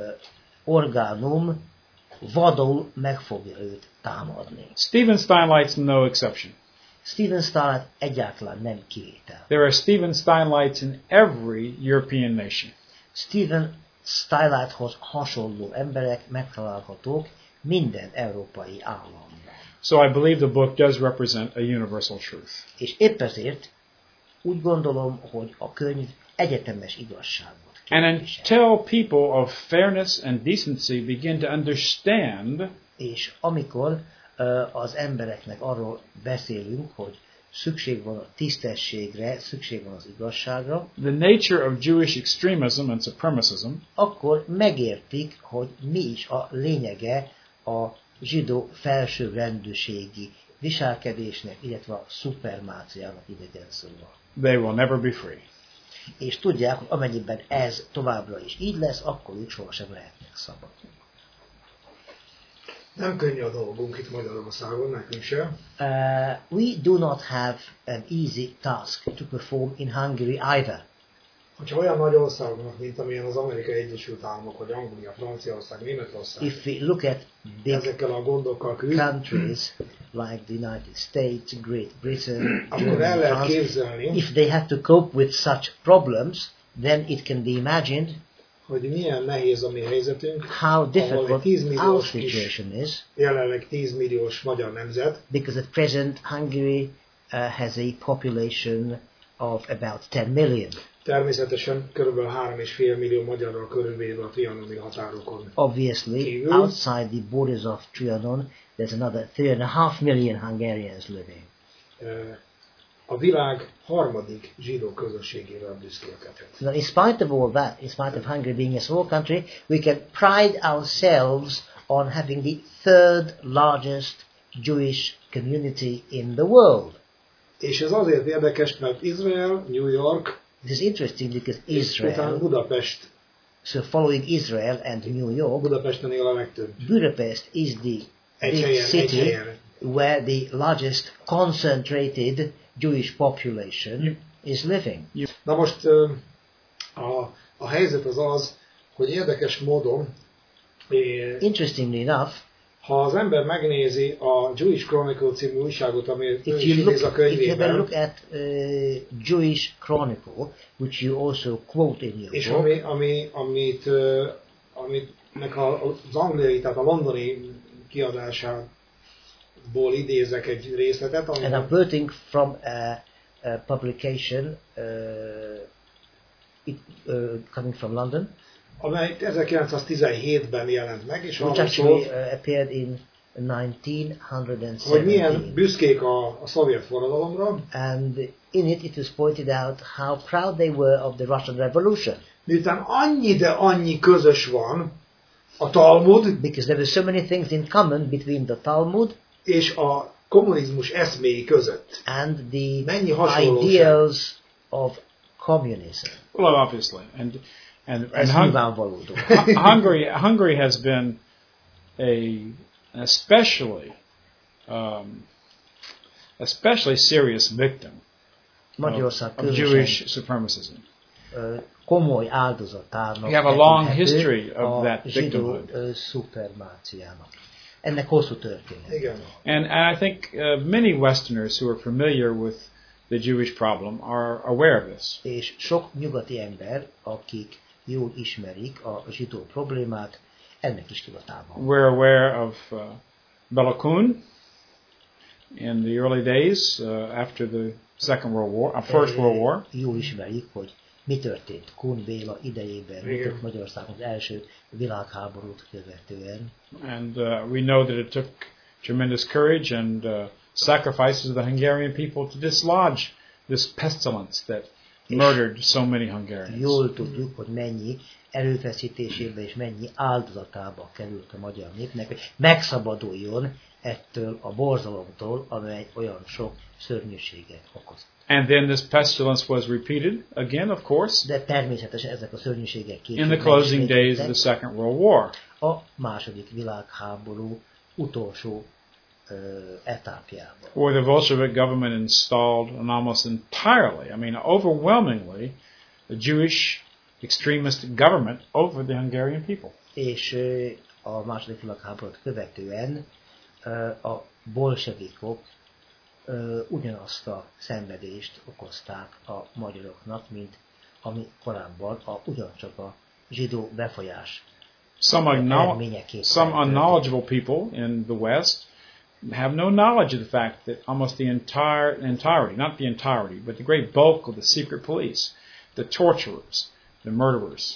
Speaker 3: orgánum vadul meg fogja őt támadni.
Speaker 1: Stephen Steinleit's no exception.
Speaker 3: Stephen Stalin egyáltalán nem kivétel.
Speaker 1: There are Stephen Steinleits in every European nation.
Speaker 3: Stephen Stalinthoz hasonló emberek megtalálhatók minden európai államban.
Speaker 1: So I believe the book does represent a universal truth.
Speaker 3: És épp ezért úgy gondolom, hogy a könyv egyetemes igazságot
Speaker 1: And
Speaker 3: képvisel.
Speaker 1: until people of fairness and decency begin to understand
Speaker 3: És amikor ö, az embereknek arról beszélünk, hogy szükség van a tisztességre, szükség van az igazságra,
Speaker 1: the nature of Jewish extremism and supremacism,
Speaker 3: akkor megértik, hogy mi is a lényege a zsidó felsőrendűségi viselkedésnek, illetve a szupermáciának idegen szóval.
Speaker 1: they will never be free.
Speaker 3: És tudják, hogy amennyiben ez továbbra is így lesz, akkor ők sohasem lehetnek szabad.
Speaker 2: Nem könnyű a dolgunk itt Magyarországon, nekünk sem.
Speaker 3: Uh, we do not have an easy task to perform in Hungary either.
Speaker 2: Hogyha olyan nagy országoknak, mint amilyen az Amerikai Egyesült Államok, vagy Anglia, Franciaország, Németország,
Speaker 3: If we look at big
Speaker 2: ezekkel a gondokkal küzd,
Speaker 3: countries like the United States, Great Britain,
Speaker 2: akkor
Speaker 3: Germany,
Speaker 2: el lehet
Speaker 3: France,
Speaker 2: képzelni,
Speaker 3: if they have to cope with such problems, then it can be imagined
Speaker 2: hogy milyen nehéz a mi helyzetünk,
Speaker 3: how
Speaker 2: ahol egy
Speaker 3: difficult
Speaker 2: tíz
Speaker 3: our
Speaker 2: milliós kis,
Speaker 3: situation is,
Speaker 2: jelenleg tíz milliós magyar nemzet,
Speaker 3: because at present Hungary uh, has a population of about ten million.
Speaker 2: természetesen kb. három és fél millió magyarral körülvéve a trianoni határokon.
Speaker 3: Obviously,
Speaker 2: Kívül.
Speaker 3: outside the borders of Trianon, there's another three and a half million Hungarians living.
Speaker 2: Eh, A világ harmadik zsidó közösségével büszkélkedhet.
Speaker 3: Now, in spite of all that, in spite of Hungary being a small country, we can pride ourselves on having the third largest Jewish community in the world.
Speaker 2: És ez azért érdekes, mert Izrael, New York
Speaker 3: This is interesting because
Speaker 2: És utána
Speaker 3: Israel,
Speaker 2: Budapest.
Speaker 3: so following Israel and New York,
Speaker 2: Budapesten él a legtöbb.
Speaker 3: Budapest is the
Speaker 2: Egy
Speaker 3: big
Speaker 2: helyen, egy
Speaker 3: city
Speaker 2: helyen.
Speaker 3: where the largest concentrated Jewish population is living.
Speaker 2: Na most ö, a, a helyzet az az, hogy érdekes módon, é,
Speaker 3: Interestingly enough,
Speaker 2: ha az ember megnézi a Jewish Chronicle című újságot, amit ő
Speaker 3: if
Speaker 2: is
Speaker 3: you look,
Speaker 2: idéz a
Speaker 3: if you ever
Speaker 2: könyvében,
Speaker 3: look at uh, Jewish Chronicle, which you also quote in your
Speaker 2: és
Speaker 3: book,
Speaker 2: ami, ami, amit, ö, amit nek a, az angliai, tehát a londoni kiadásából idézek egy részletet, ami
Speaker 3: and I'm quoting from a, a publication uh, it, uh, coming from London,
Speaker 2: amely ezerkilencszáztizenhétben jelent meg, és
Speaker 3: which
Speaker 2: arról
Speaker 3: actually
Speaker 2: szól,
Speaker 3: uh, appeared in nineteen
Speaker 2: hogy milyen
Speaker 3: seventeen.
Speaker 2: büszkék a, a szovjet forradalomra,
Speaker 3: And in it, it was pointed out how proud they were of the Russian Revolution,
Speaker 2: miután annyi, de annyi közös van a Talmud
Speaker 3: because there were so many things in common between the Talmud
Speaker 2: és a kommunizmus eszméi között.
Speaker 3: and the
Speaker 2: Mennyi hasonlóság.
Speaker 3: ideals of communism.
Speaker 1: Well, obviously, and and and
Speaker 3: Ez
Speaker 1: Hun-
Speaker 3: nyilvánvaló dolog.
Speaker 1: Hu- Hungary Hungary has been a an especially um, especially serious victim
Speaker 3: Magyarország
Speaker 1: of Jewish
Speaker 3: különösen
Speaker 1: supremacism.
Speaker 3: ö, komoly áldozatának
Speaker 1: We have a long
Speaker 3: tekinthető
Speaker 1: history of
Speaker 3: a
Speaker 1: that
Speaker 3: zsidó
Speaker 1: victimhood.
Speaker 3: ö, szupermáciának. Ennek hosszú történet.
Speaker 2: Igen.
Speaker 1: And, and I think uh, many Westerners who are familiar with the Jewish problem are aware of this.
Speaker 3: És sok nyugati ember, akik jól ismerik a zsidó problémát, ennek is tudatában.
Speaker 1: We're aware of uh, Bela Kun in the early days uh, after the Second World War, uh, First World War.
Speaker 3: Jól ismerik, hogy mi történt Kun Béla idejében, mi
Speaker 2: Igen.
Speaker 3: történt Magyarországon az első világháborút követően.
Speaker 1: And uh, we know that it took tremendous courage and uh, sacrifices of the Hungarian people to dislodge this pestilence that murdered so many Hungarians.
Speaker 3: Jól tudjuk, hogy mennyi erőfeszítésébe és mennyi áldozatába került a magyar népnek, hogy megszabaduljon ettől a borzalomtól, amely olyan sok szörnyűséget okoz.
Speaker 1: And then this pestilence was repeated again, of course,
Speaker 3: De természetesen ezek a szörnyűségek
Speaker 1: in
Speaker 3: később
Speaker 1: the closing days of
Speaker 3: megismétlődtek
Speaker 1: the Second World War.
Speaker 3: a második világháború utolsó uh, etapjában.
Speaker 1: Where the Bolshevik government installed an almost entirely, I mean overwhelmingly, the Jewish extremist government over the Hungarian people.
Speaker 3: És uh, a második világháborút követően uh, a bolsevikok uh, ugyanazt a szenvedést okozták a magyaroknak, mint ami korábban a, ugyancsak a zsidó befolyás.
Speaker 1: Some, unknow-
Speaker 3: eredményeképpen
Speaker 1: some
Speaker 3: történt.
Speaker 1: unknowledgeable people in the West have no knowledge of the fact that almost the entire entirety, not the entirety, but the great bulk of the secret police, the torturers, the murderers,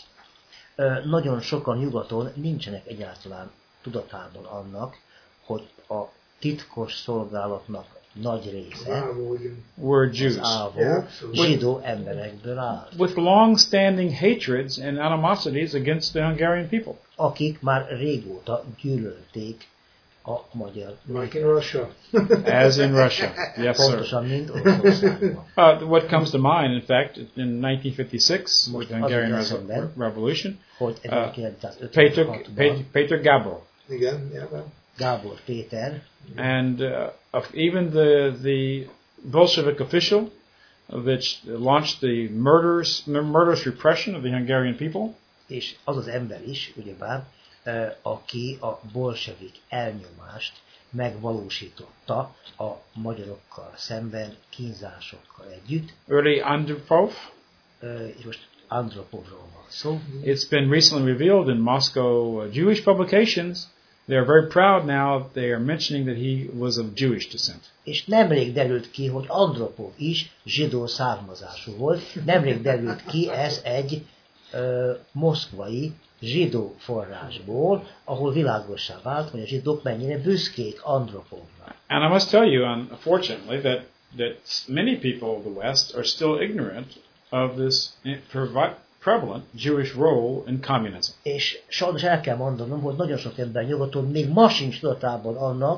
Speaker 3: Ö, nagyon sokan nyugaton nincsenek egyáltalán tudatában annak, hogy a titkos szolgálatnak nagy része,
Speaker 2: Bravo, igen.
Speaker 1: were
Speaker 3: az
Speaker 1: Jews,
Speaker 3: ávó,
Speaker 2: Yeah, absolutely.
Speaker 3: zsidó emberekből áll,
Speaker 1: with long-standing hatreds and animosities against the Hungarian people.
Speaker 3: akik már régóta gyűlölték a magyar
Speaker 2: Like
Speaker 3: népet.
Speaker 2: in Russia.
Speaker 1: As in Russia, yes, sir.
Speaker 3: Pontosan, mint Oroszországban.
Speaker 1: Uh, what comes to mind, in fact, in nineteen fifty-six, with the Hungarian
Speaker 3: az
Speaker 1: Re-
Speaker 3: eszemben,
Speaker 1: Revolution,
Speaker 3: hogy
Speaker 1: Peter,
Speaker 3: ezerkilencszázötvenhatban
Speaker 1: Peter, Peter Gabriel,
Speaker 2: Igen, nyilván.
Speaker 3: Gábor Péter,
Speaker 1: and uh, of even the the Bolshevik official which launched the murders, murderous repression of the Hungarian people,
Speaker 3: és az az ember is, ugyebár, eh, aki a bolsevik elnyomást megvalósította a magyarokkal szemben, kínzásokkal együtt,
Speaker 1: early Andropov.
Speaker 3: eh, és most Andropovról van szó.
Speaker 1: It's been recently revealed in Moscow uh, Jewish publications. They are very proud now. They are mentioning that he was of Jewish descent.
Speaker 3: És nemrég derült ki, hogy Andropov is zsidó származású volt. Nemrég derült ki ez egy ö, moszkvai zsidó forrásból, ahol világossá vált, hogy a zsidók mennyire büszkék Andropovra.
Speaker 1: And I must tell you, unfortunately, that, that many people of the West are still ignorant of this previ- prevalent Jewish role in communism.
Speaker 3: És sajnos el kell mondanom, hogy nagyon sok ember nyugaton még ma sincs tudatában annak,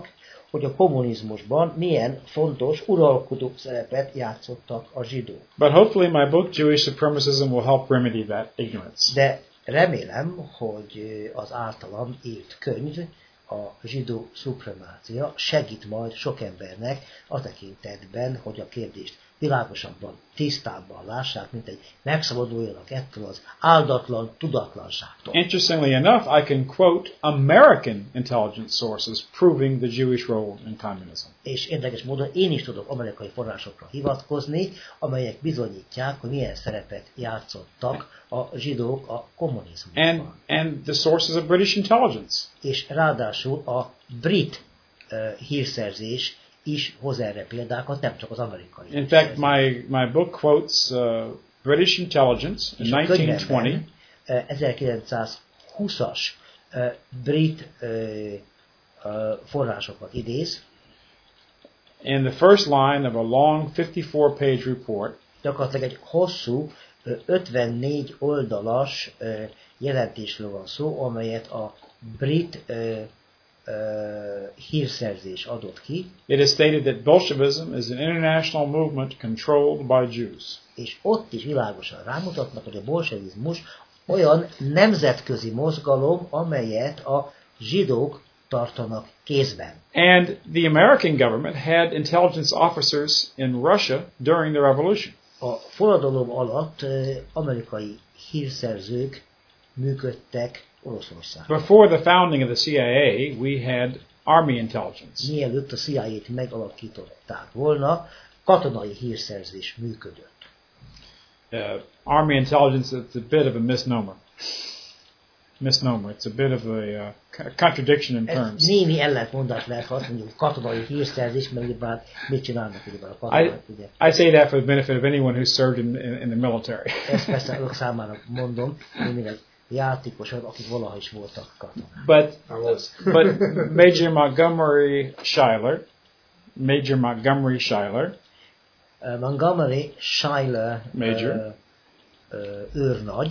Speaker 3: hogy a kommunizmusban milyen fontos uralkodó szerepet játszottak a zsidók.
Speaker 1: But hopefully my book, Jewish Supremacism, will help remedy that ignorance.
Speaker 3: De remélem, hogy az általam írt könyv, a zsidó szupremácia segít majd sok embernek a tekintetben, hogy a kérdést világosabban, tisztábban lássák, mint egy megszabaduljanak ettől az áldatlan tudatlanságtól.
Speaker 1: Interestingly enough, I can quote American intelligence sources proving the Jewish role in communism.
Speaker 3: És érdekes módon én is tudok amerikai forrásokra hivatkozni, amelyek bizonyítják, hogy milyen szerepet játszottak a zsidók a kommunizmusban.
Speaker 1: And, and the sources of British intelligence.
Speaker 3: És ráadásul a brit uh, hírszerzés is hoz erre példákat, nem csak az amerikai.
Speaker 1: In fact, my, my book quotes uh, British intelligence in nineteen twenty.
Speaker 3: ezerkilencszázhúszas uh, brit uh, uh, forrásokat idéz.
Speaker 1: In the first line of a long fifty-four page report.
Speaker 3: Gyakorlatilag egy hosszú, uh, ötvennégy oldalas uh, jelentésről van szó, amelyet a brit uh, Uh, hírszerzés adott ki.
Speaker 1: It is stated that Bolshevism is an international movement controlled by Jews.
Speaker 3: És ott is világosan rámutatnak, hogy a bolsevizmus olyan nemzetközi mozgalom, amelyet a zsidók tartanak kézben.
Speaker 1: And the American government had intelligence officers in Russia during the revolution.
Speaker 3: A forradalom alatt uh, amerikai hírszerzők működtek Oroszországban.
Speaker 1: Before the founding of the C I A, we had army intelligence.
Speaker 3: Mielőtt a C I A-t megalakították volna, katonai hírszerzés működött.
Speaker 1: Uh, army intelligence, it's a bit of a misnomer. Misnomer. It's a bit of a uh, contradiction in terms.
Speaker 3: Ez némi ellentmondás lehet, ha azt mondjuk katonai hírszerzés, mert ugyebár mit csinálnak ugyebár a katonák,
Speaker 1: I,
Speaker 3: ugye?
Speaker 1: I say that for the benefit of anyone who served in, in, in the military.
Speaker 3: Ezt persze azok számára mondom, némileg játékosok, akik valaha is voltak katonák.
Speaker 1: But, but Major Montgomery Schuyler, Major Montgomery Schuyler,
Speaker 3: uh, Montgomery Schuyler
Speaker 1: Major,
Speaker 3: uh, uh, őrnagy,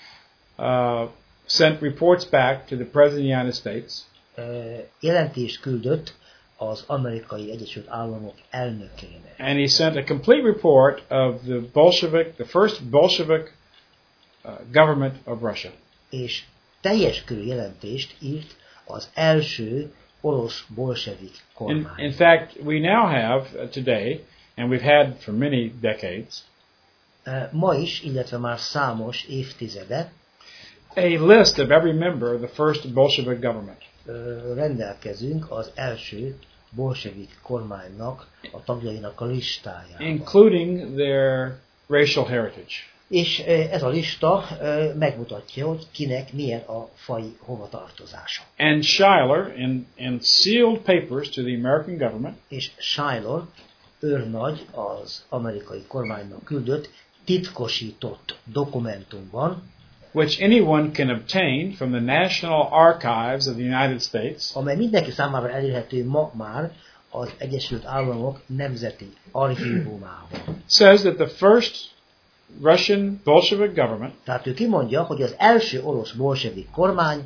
Speaker 1: uh, sent reports back to the President of the United States.
Speaker 3: Uh, jelentést küldött az Amerikai Egyesült Államok elnökének.
Speaker 1: And he sent a complete report of the Bolshevik, the first Bolshevik uh, government of Russia.
Speaker 3: És teljes körű jelentést írt az első orosz bolsevik kormány.
Speaker 1: In, in fact, we now have uh, today, and we've had for many decades,
Speaker 3: uh, ma is, illetve már számos évtizede,
Speaker 1: a list of every member of the first Bolshevik government.
Speaker 3: Uh, rendelkezünk az első bolsevik kormánynak a tagjainak a listájával.
Speaker 1: Including their racial heritage.
Speaker 3: És ez a lista megmutatja, hogy kinek milyen a fai hovatartozása.
Speaker 1: And Schuyler, in, in sealed papers to the American government,
Speaker 3: és Schuyler őrnagy az amerikai kormánynak küldött titkosított dokumentumban,
Speaker 1: which anyone can obtain from the National Archives of the United States,
Speaker 3: amely mindenki számára elérhető ma már az Egyesült Államok Nemzeti Archívumában.
Speaker 1: says that the first Russian Bolshevik government
Speaker 3: Tehát ő kimondja, hogy az első orosz bolsevik kormány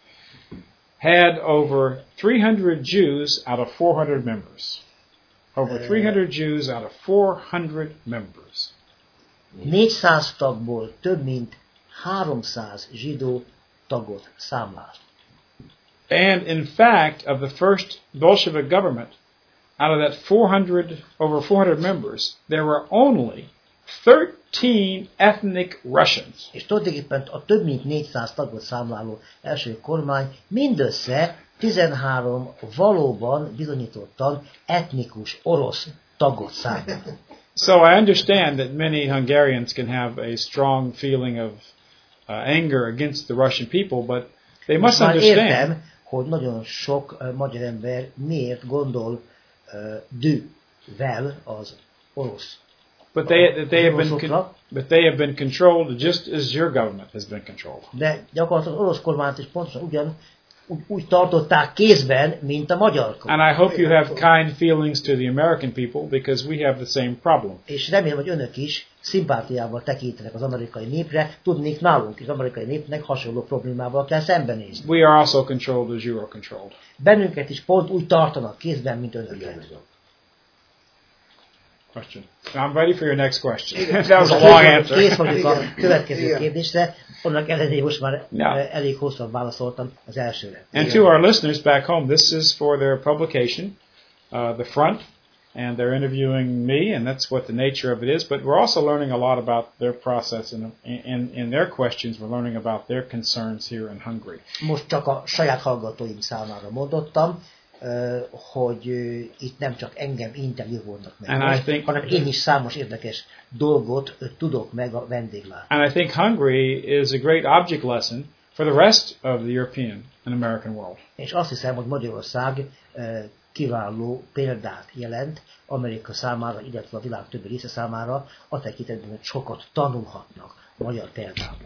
Speaker 1: had over three hundred Jews out of four hundred members. Over
Speaker 3: Uh,
Speaker 1: three hundred Jews out of four hundred members.
Speaker 3: négyszáz tagból több mint háromszáz zsidó tagot számlál.
Speaker 1: And in fact, of the first Bolshevik government, out of that four hundred, over four hundred members, there were only thirteen ethnic Russians.
Speaker 3: És tulajdonképpen a több mint négyszáz tagot számláló első kormány mindössze tizenhárom valóban bizonyítottan etnikus orosz tagot számlál.
Speaker 1: So I understand that many Hungarians can have a strong feeling of uh, anger against the Russian people, but they must
Speaker 3: Most már
Speaker 1: understand.
Speaker 3: értem, hogy nagyon sok uh, magyar ember miért gondol uh, dűvel az orosz.
Speaker 1: But they, that they have been, con- but they have been controlled just as your government has been controlled.
Speaker 3: De gyakorlatilag az orosz kormányt is pontosan ugyan úgy, úgy tartották kézben, mint a magyarok.
Speaker 1: And I hope you have kind feelings to the American people because we have the same problem.
Speaker 3: És remélem, hogy önök is szimpátiával tekintenek az amerikai népre, tudnék nálunk is az amerikai népnek hasonló problémával kell szembenézni.
Speaker 1: We are also controlled as you are controlled.
Speaker 3: Bennünket is pont úgy tartanak kézben, mint önöket.
Speaker 1: Question. I'm ready for your next question. That was a long answer.
Speaker 3: Kész vagyok a következő kérdésre, annak ellenére most már
Speaker 1: Yeah.
Speaker 3: elég hosszan válaszoltam az elsőre.
Speaker 1: And to our listeners back home, this is for their publication, uh, The Front, and they're interviewing me, and that's what the nature of it is. But we're also learning a lot about their process, and in, in their questions, we're learning about their concerns here in Hungary.
Speaker 3: Most csak a saját hallgatóim számára mondottam, hogy itt nem csak engem interjúvolnak meg, most, think, hanem én is számos érdekes dolgot tudok meg a vendéglátásról.
Speaker 1: And I think Hungary is a great object lesson for the rest of the European and American world.
Speaker 3: És azt hiszem, hogy Magyarország kiváló példát jelent Amerika számára, illetve a világ többi része számára, a tekintetben, hogy sokat tanulhatnak a magyar példából.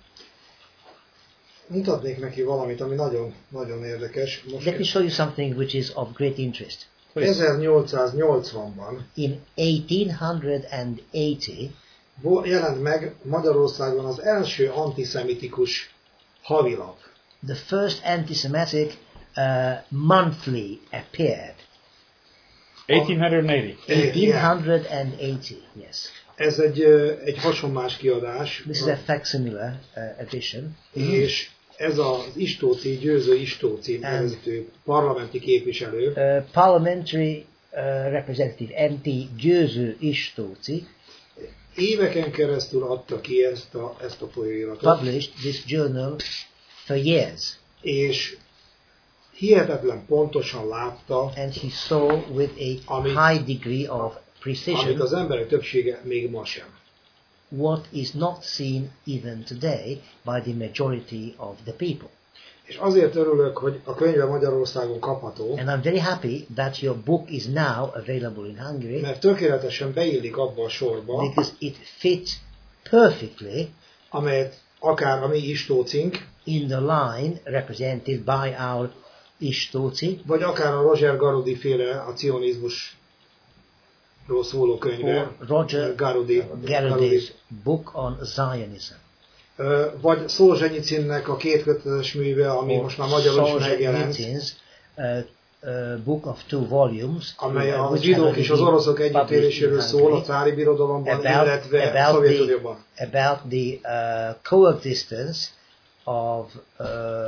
Speaker 2: Mutatnék neki valamit, ami nagyon, nagyon érdekes. Most
Speaker 3: Let me show you something which is of great interest.
Speaker 2: ezernyolcszáznyolcvanban
Speaker 3: In eighteen eighty
Speaker 2: jelent meg Magyarországon az első antiszemitikus havilap.
Speaker 3: The first anti-Semitic uh, monthly appeared.
Speaker 1: eighteen eighty.
Speaker 3: eighteen eighty, yes.
Speaker 2: Ez egy, egy hasonlás kiadás.
Speaker 3: This is a facsimile uh, edition.
Speaker 2: És ez az Istóci, Győző Istóci nevezető parlamenti képviselő.
Speaker 3: Uh, parliamentary uh, representative M P Győző Istóci
Speaker 2: éveken keresztül adta ki ezt a, ezt a folyóiratot.
Speaker 3: Published this journal for years.
Speaker 2: És hihetetlen pontosan látta,
Speaker 3: and he saw with a
Speaker 2: amit,
Speaker 3: high degree of precision
Speaker 2: amit az emberek többsége még ma sem.
Speaker 3: What is not seen even today by the majority of the people.
Speaker 2: És azért örülök, hogy a könyve Magyarországon kapható.
Speaker 3: And I'm very happy that your book is now available in Hungary.
Speaker 2: Mert tökéletesen beillik abba a sorba.
Speaker 3: Because it fits perfectly.
Speaker 2: Amelyet akár a mi Istócink.
Speaker 3: In the line represented by our Istóci.
Speaker 2: Vagy akár a Roger Garudi féle a cionizmus szóló könyve.
Speaker 3: Roger
Speaker 2: Garudi,
Speaker 3: Garudi's book on Zionism.
Speaker 2: Vagy Szolzsenyicinnek a kétkötetes műve, ami most már magyarul is megjelent.
Speaker 3: Uh, uh, book of two volumes,
Speaker 2: amely a zsidók és az oroszok együttéléséről szól a cári birodalomban,
Speaker 3: about,
Speaker 2: illetve a Szovjetunióban.
Speaker 3: About the uh, coexistence of uh,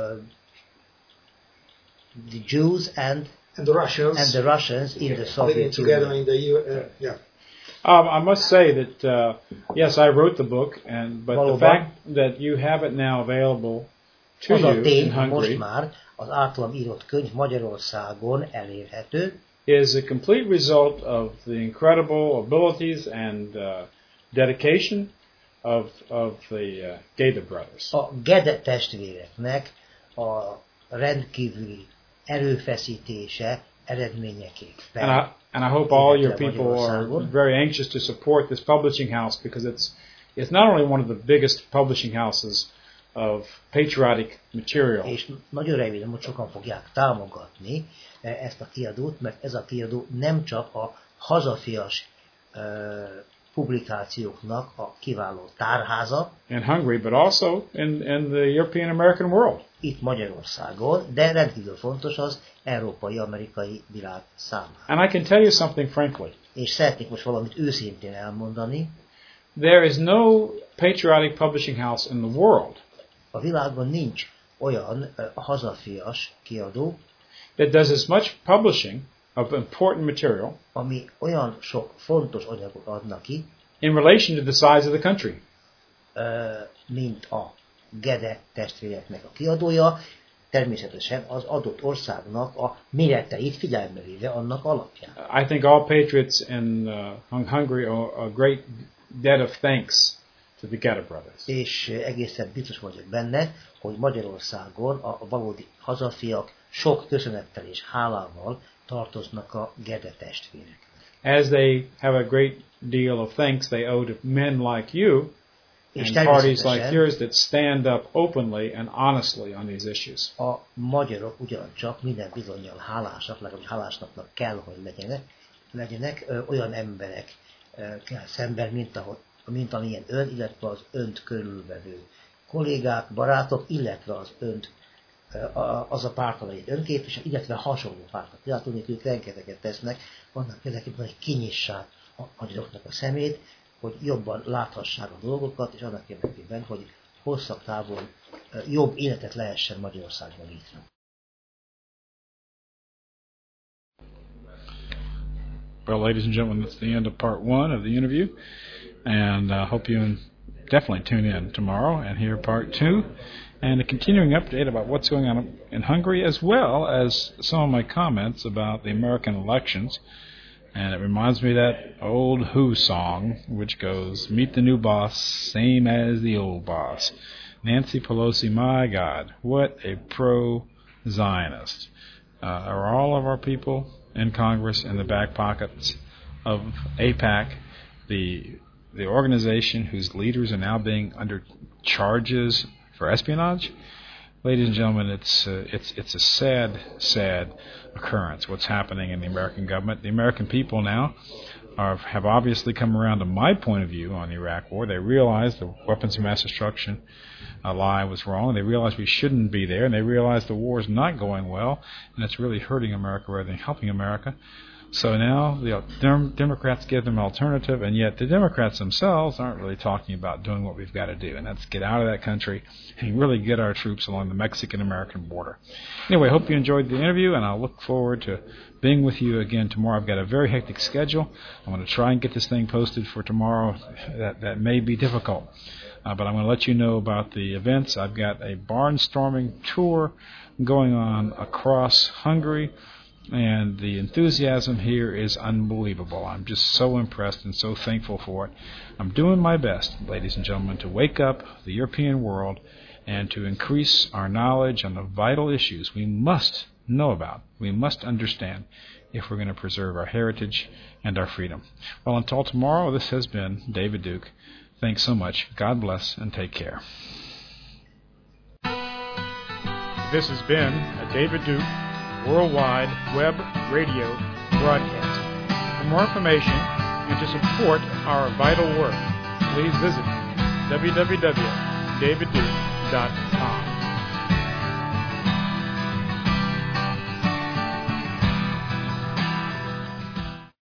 Speaker 3: the Jews and
Speaker 2: and the Russians
Speaker 3: and the Russians in the Soviet
Speaker 2: Union. In the, uh, yeah.
Speaker 1: Um, I must say that uh, yes, I wrote the book, and but
Speaker 3: Valóban.
Speaker 1: the fact that you have it now available to you in Hungary
Speaker 3: most már az általam írott könyv Magyarországon elérhető,
Speaker 1: is a complete result of the incredible abilities and uh, dedication of of the uh, Gede brothers.
Speaker 3: A Gede testvéreknek a rendkívüli erőfeszítése eredményeképpen.
Speaker 1: And I, and I hope all your people are very anxious to support this publishing house because it's it's not only one of the biggest publishing houses of patriotic material.
Speaker 3: És nagyon remélem, hogy sokan fogják támogatni ezt a kiadót, mert ez a kiadó nem csak a hazafias uh, publikációknak a kiváló tárháza.
Speaker 1: In Hungary, but also in, in the European American world.
Speaker 3: Itt Magyarországon, de rendkívül fontos az európai-amerikai világ számára.
Speaker 1: And I can tell you something frankly.
Speaker 3: És szeretnék most valamit őszintén elmondani.
Speaker 1: There is no patriotic publishing house in the world.
Speaker 3: A világban nincs olyan uh, hazafias kiadó,
Speaker 1: that does as much publishing of important material,
Speaker 3: ami olyan sok fontos anyagot adnak ki,
Speaker 1: in relation to the size of the country,
Speaker 3: uh, mint a Gede testvéreknek a kiadója, természetesen az adott országnak a méreteit figyelembe véve annak alapján.
Speaker 1: I think all patriots in uh, Hungary owe a great debt of thanks to the Gede brothers.
Speaker 3: És egészen biztos vagyok benne, hogy Magyarországon a valódi hazafiak sok köszönettel és hálával tartoznak a Gede testvérek.
Speaker 1: As they have a great deal of thanks they owe to men like you and parties like yours that stand up openly and honestly on these issues.
Speaker 3: A magyarok ugyancsak minden bizonnyal hálásak, legalábbis hálásnak kell, hogy legyenek, legyenek ö, olyan emberek ö, kell szemben, mint, ahol, mint amilyen ön, illetve az önt körülvevő kollégák, barátok, illetve az önt, ö, az a párt, amelyet ön képvisel, illetve hasonló pártok. Tehát tudni, ők rengeteget tesznek, annak érdekében, hogy kinyissák a magyaroknak a szemét, hogy jobban láthassák a dolgokat, és annak érdekében, hogy hosszabb távon jobb életet lehessen Magyarországon létre.
Speaker 1: Well, ladies and gentlemen, that's the end of part one of the interview, and I uh, hope you definitely tune in tomorrow and hear part two, and a continuing update about what's going on in Hungary, as well as some of my comments about the American elections. And it reminds me of that old Who song, which goes, "Meet the new boss, same as the old boss." Nancy Pelosi, my God, what a pro-Zionist. Uh, are all of our people in Congress in the back pockets of AIPAC, the the organization whose leaders are now being under charges for espionage? Ladies and gentlemen, it's uh, it's it's a sad, sad occurrence. What's happening in the American government? The American people now are, have obviously come around to my point of view on the Iraq War. They realize the weapons of mass destruction uh, lie was wrong. They realize we shouldn't be there, and they realize the war is not going well, and it's really hurting America rather than helping America. So now the dem- Democrats give them an alternative, and yet the Democrats themselves aren't really talking about doing what we've got to do, and that's get out of that country and really get our troops along the Mexican-American border. Anyway, I hope you enjoyed the interview, and I'll look forward to being with you again tomorrow. I've got a very hectic schedule. I'm going to try and get this thing posted for tomorrow. That, that may be difficult, uh, but I'm going to let you know about the events. I've got a barnstorming tour going on across Hungary, and the enthusiasm here is unbelievable. I'm just so impressed and so thankful for it. I'm doing my best, ladies and gentlemen, to wake up the European world and to increase our knowledge on the vital issues we must know about, we must understand, if we're going to preserve our heritage and our freedom. Well, until tomorrow, this has been David Duke. Thanks so much. God bless and take care. This has been a David Duke worldwide web radio broadcast. For more information and to support our vital work, please visit w w w dot david duke dot com.